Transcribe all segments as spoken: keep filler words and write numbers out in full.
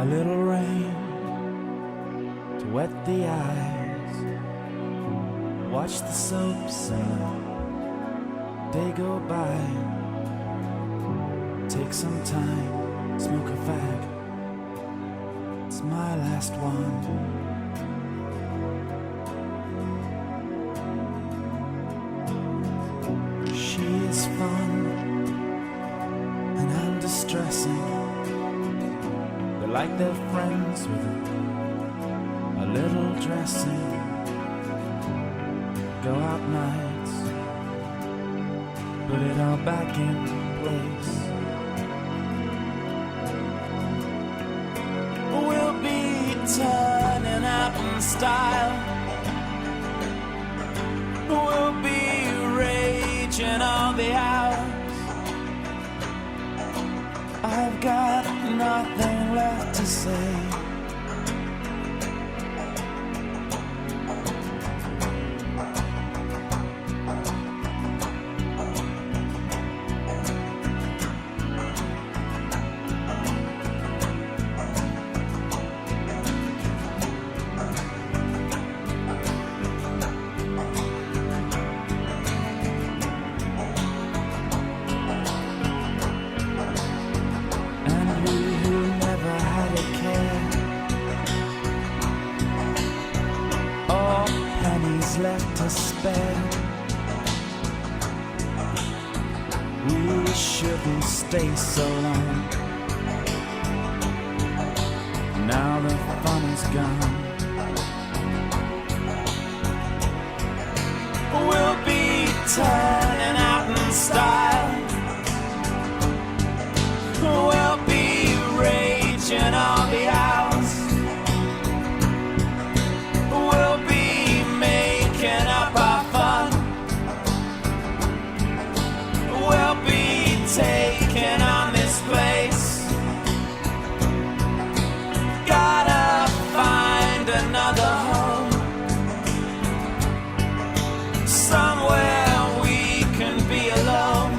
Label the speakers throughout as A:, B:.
A: A little rain to wet the eyes. Watch the soaps and the day go by. Take some time, smoke a fag. It's my last one. She is fun and I'm distressing. They're like they're friends with a, a little dressing. Go out nights, put it all back in place. We'll be turning out in style. We'll be raging all the hours. I've got nothing left to say. Left to spare. We shouldn't stay so long. Now the fun is gone. We'll be turning out in style. We'll be raging all the hours. We'll be making up our fun. We'll be taking on this place. Gotta find another home, somewhere we can be alone.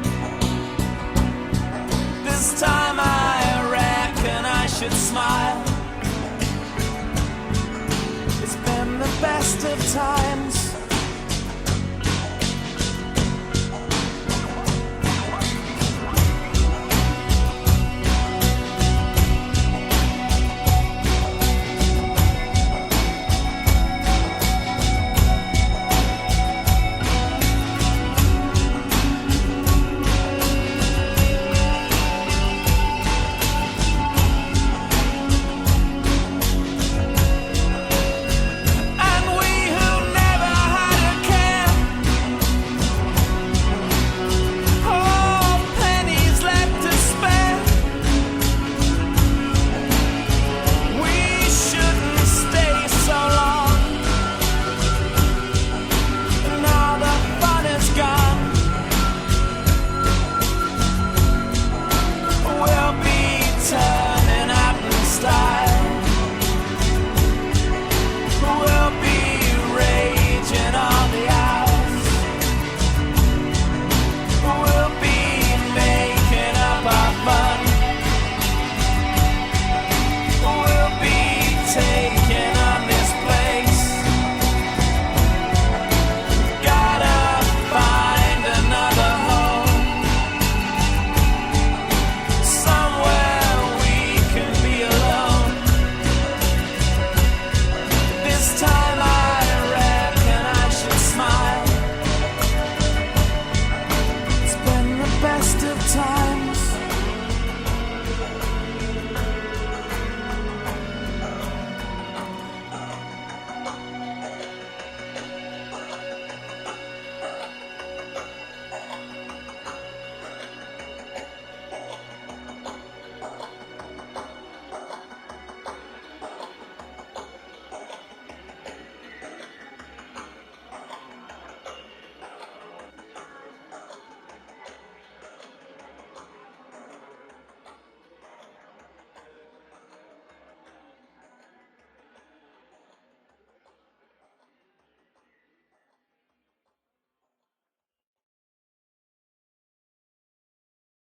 A: This time I reckon I should smile. It's been the best of times.